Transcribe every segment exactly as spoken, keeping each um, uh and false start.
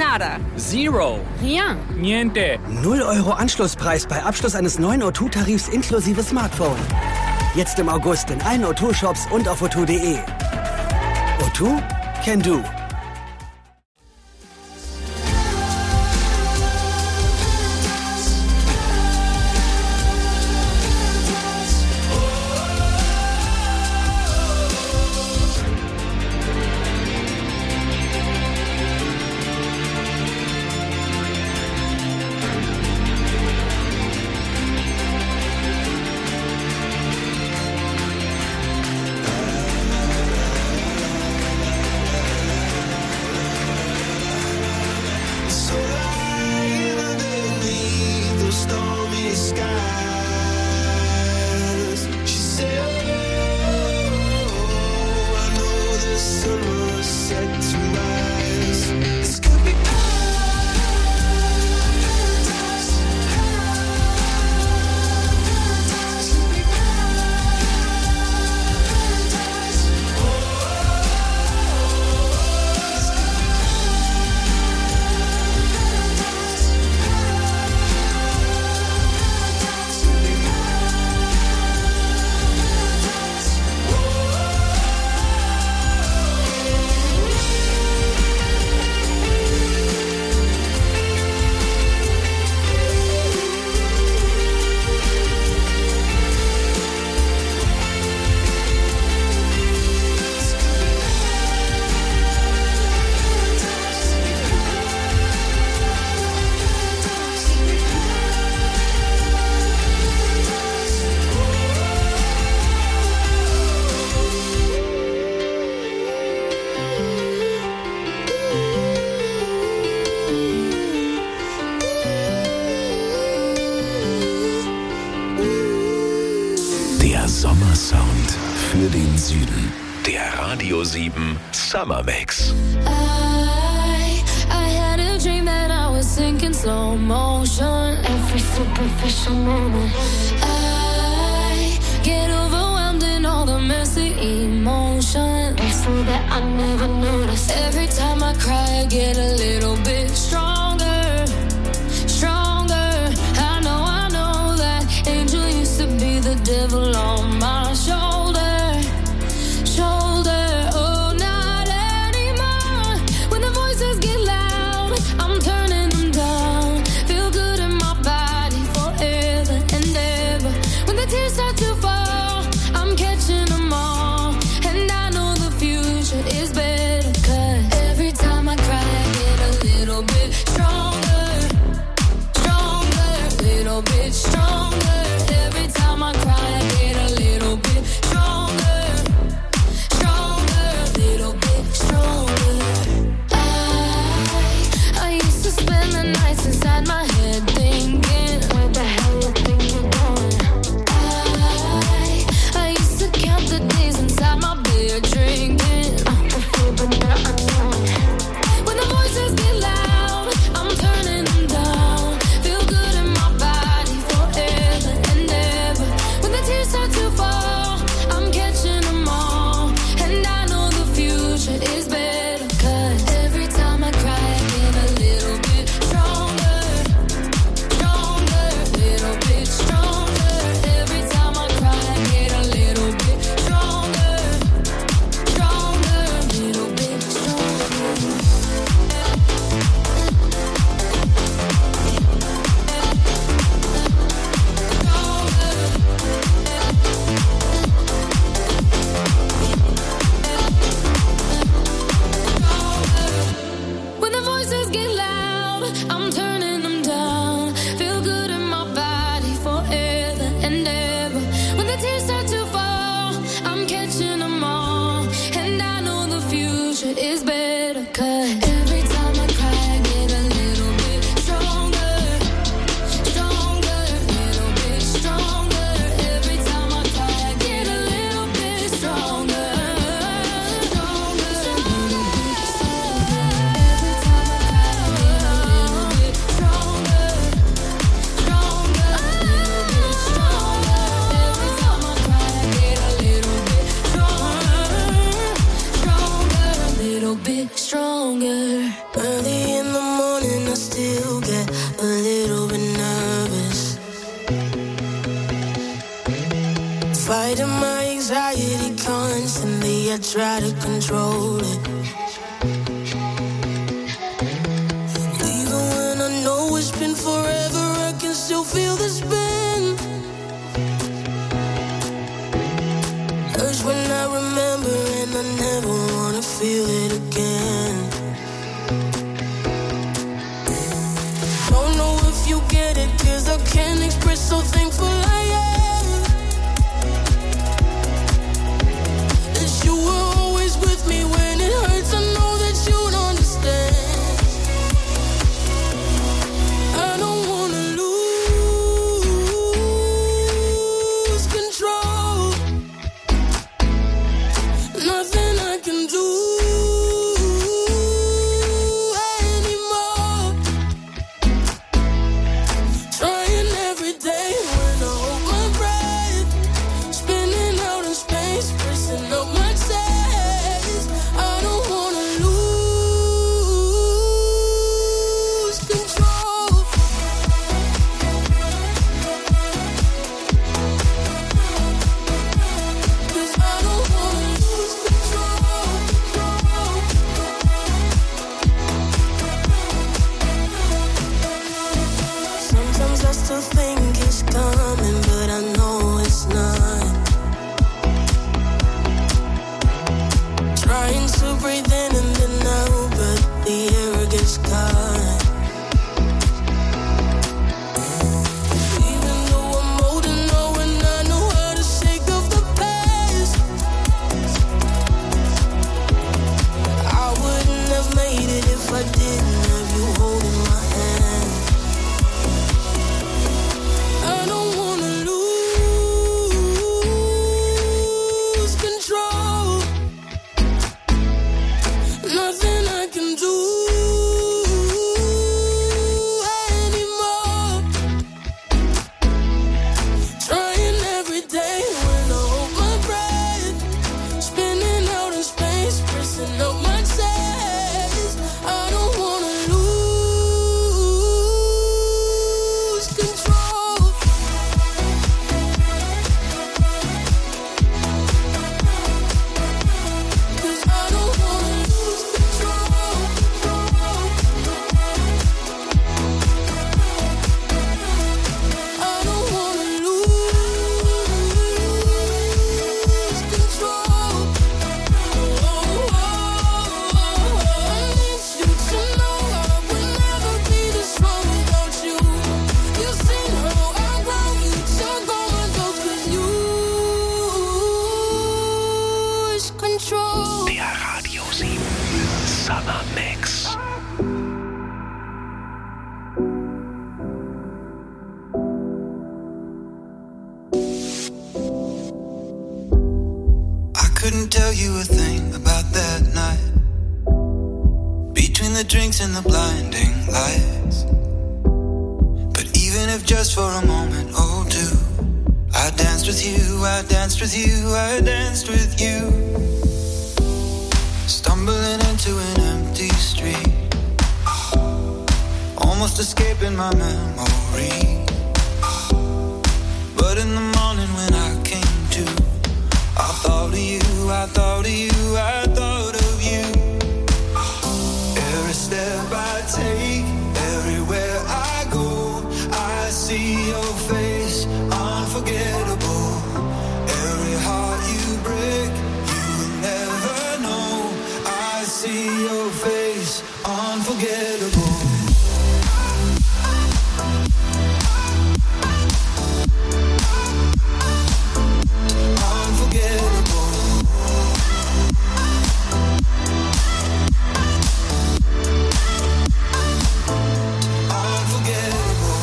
Nada. Zero. Ja. Niente. null Euro Anschlusspreis bei Abschluss eines neuen O zwei Tarifs inklusive Smartphone. Jetzt im August in allen O zwei Shops und auf o zwei punkt de. O zwei can do. Sommersound für den Süden. Der Radio sieben Summer Mix. I, I had a dream that I was sinking slow motion. Every superficial moment. I get overwhelmed in all the messy emotion. So that I never noticed. Every time I cry, I get a little bit stronger. Stronger. I know, I know that angel used to be the devil on my shoulder. Shoulder. Oh, not anymore. When the voices get loud, I'm turning them down. Feel good in my body forever and ever. When the tears start to fall, I'm catching them all. And I know the future is better. Cause every time I cry, I get try to control it. Even when I know it's been forever, I can still feel the spin. Hurts when I remember and I never wanna feel it again. Don't know if you get it, cause I can't express so thankful I am. That you were always with me when it hurts, I know that you'd understand. I don't wanna lose control. Nothing I can do anymore. Trying every day when I hold my breath, spinning out in space, pressing up my chest. I don't wanna lose control. Cause I don't wanna lose control. Sometimes I still think it's coming, but I know it's not. Trying to breathe in and then out, but the air gets caught. Even though I'm holding on and I know how to shake off the past, I wouldn't have made it if I didn't have you holding my hand. I don't wanna lose control. Nothing I can do anymore. Trying every day when I hold my breath, spinning out in space, pressing up my chest. I don't wanna lose control. Cause I don't wanna lose control. I don't wanna lose control. I need you to know I would never be this strong without you. You've seen how I grow, you took all my doubts, cause you lose control. Der Radio sieben Summer Mix. I couldn't tell you a thing about that night. Between the drinks and the blinding lights. But even if just for a moment or two, I danced with you, I danced with you, I danced with you. Stumbling into an empty street, almost escaping my memory. But in the morning when I came to, I thought of you, I thought of you, I thought of you. Every step I take, everywhere I go, I see your face, unforgettable. Every heart you break, you will never know. I see your face, unforgettable. Unforgettable. Unforgettable.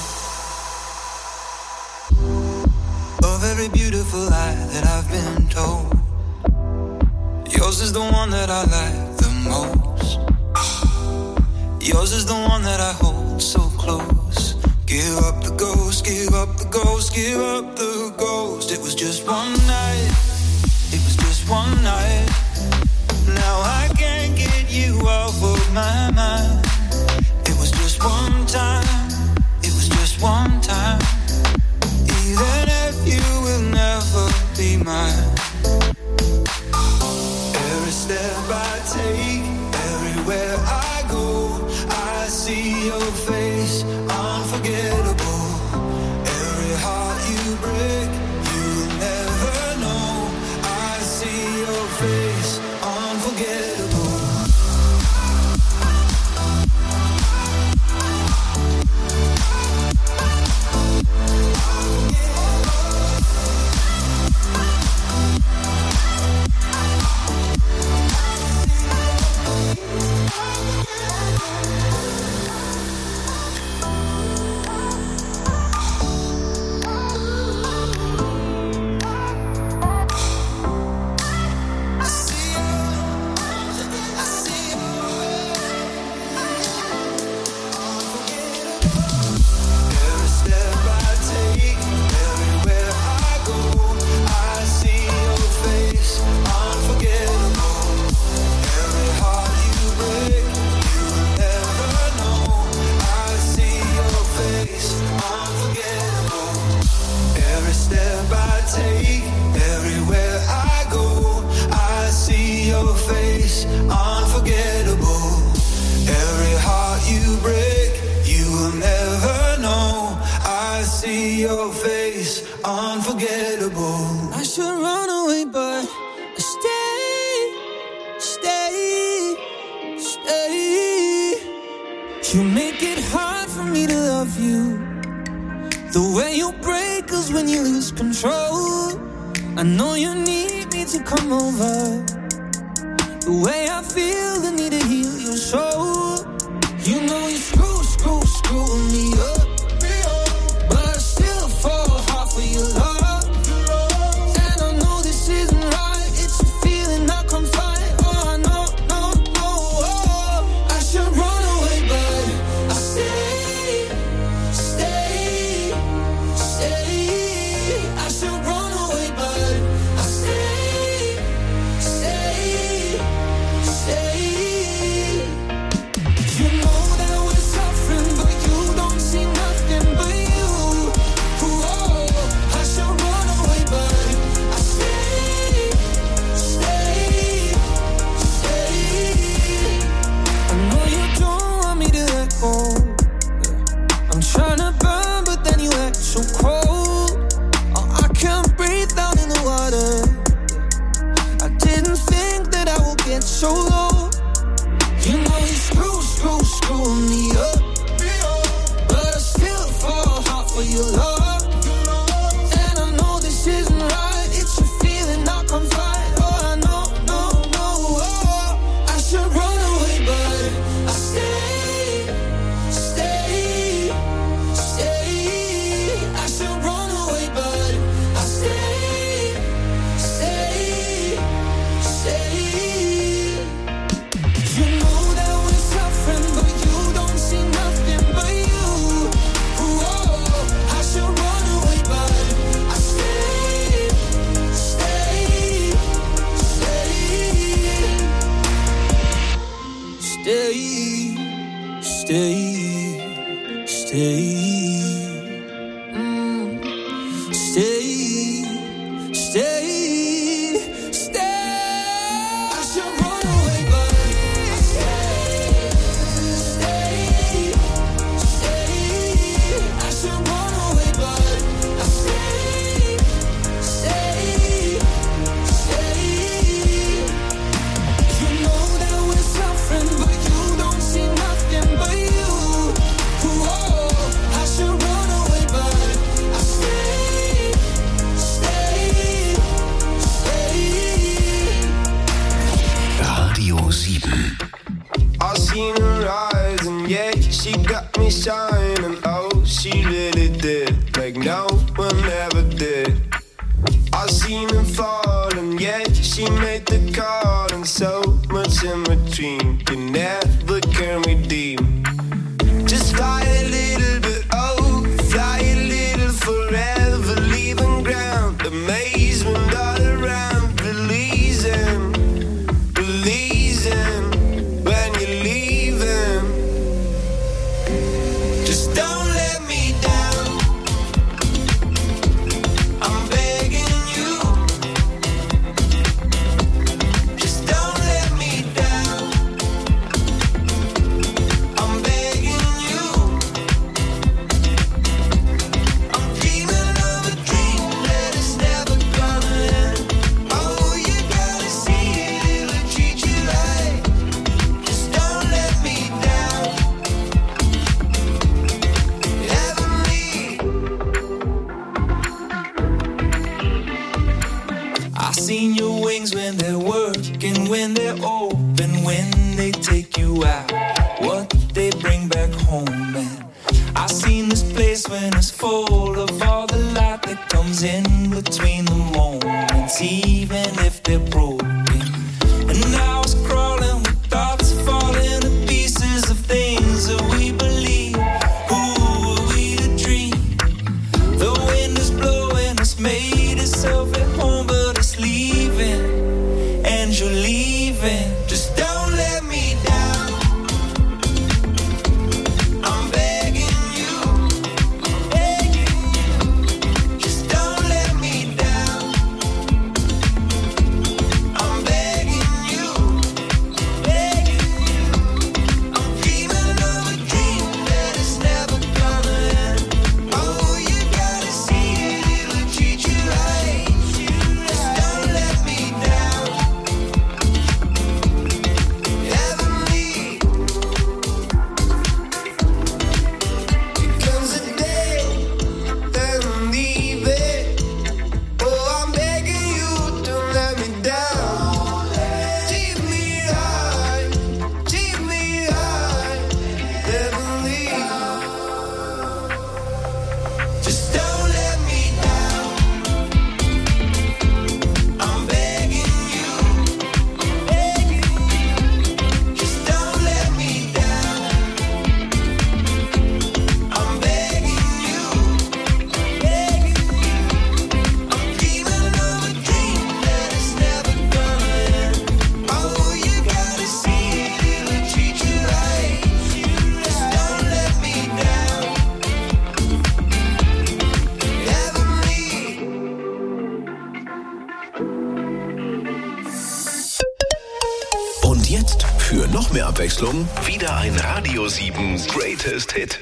Of every beautiful lie that I've been told, yours is the one that I like the most. Yours is the one that I hold so close. Give up the ghost, give up the ghost, give up the ghost. It was just one night, it was just one night. Now I can't get you off of my mind. It was just one time, it was just one time. Even if you will never be mine. your face, unforgettable. Every heart you break, you'll never know. I see your face, unforgettable. Your face, unforgettable. I should run away, but I stay, stay, stay. You make it hard for me to love you. The way you break us when you lose control. I know you need me to come over. The way I feel the need to heal your soul. You know you screw, screw, screw me up. For your love, and I know this isn't right. It's a feeling I can't fight. Oh, I know, no, no. Oh, I should run away, but I stay, stay, stay. I should run away, but I stay, stay, stay. You know that we're suffering, but you don't see nothing but you. I'm trying to burn, but then you act so cold. Oh, I can't breathe down in the water. I didn't think that I would get so low. You know you screw, screw, screw me up, but I still fall hard for your love. And I know this isn't right. It's a feeling I can't fight. Oh, I know, no, no. Oh, I should run away, but I stay. Stay, stay, mm. Stay, stay, stay. I should run away, but I stay, stay, stay. I should run away, but I stay, stay, stay. You know that we're suffering, but you don't see nothing but you. I seen her eyes and yeah, she got me shining. Oh, she really did, like no one ever did. I seen her fall and yeah, she made the call. And so much in between, you never can redeem. Just fly a little bit, oh, fly a little forever, leaving ground, amazement all around, releasing, releasing. When you're leaving, just don't let me down. I'm begging you, just don't let me down. Abwechslung wieder ein Radio sieben Greatest Hit.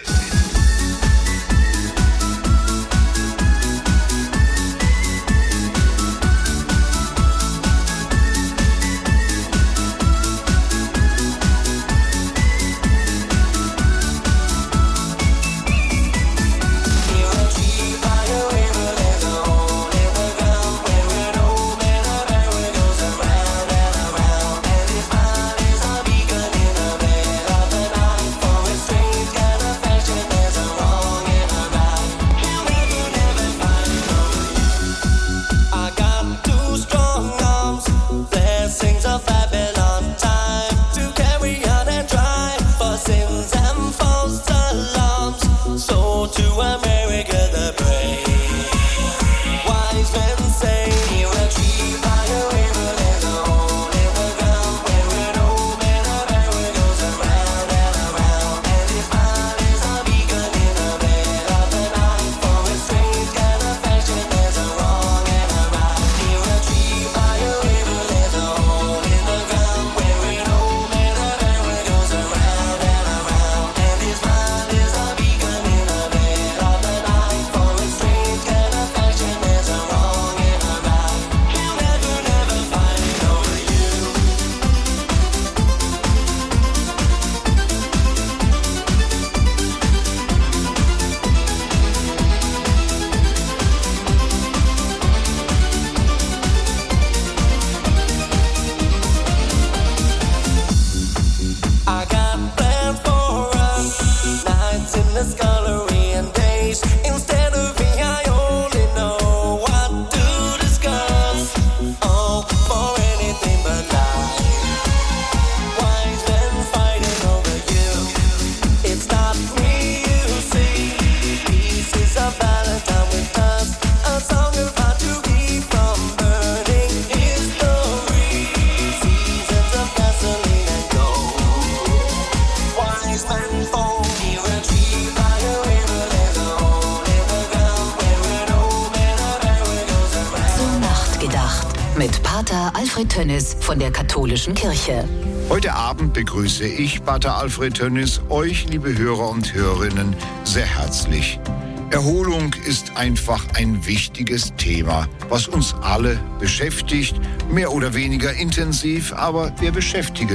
Mit Pater Alfred Tönnis von der Katholischen Kirche. Heute Abend begrüße ich, Pater Alfred Tönnis, euch, liebe Hörer und Hörerinnen, sehr herzlich. Erholung ist einfach ein wichtiges Thema, was uns alle beschäftigt, mehr oder weniger intensiv, aber wir beschäftigen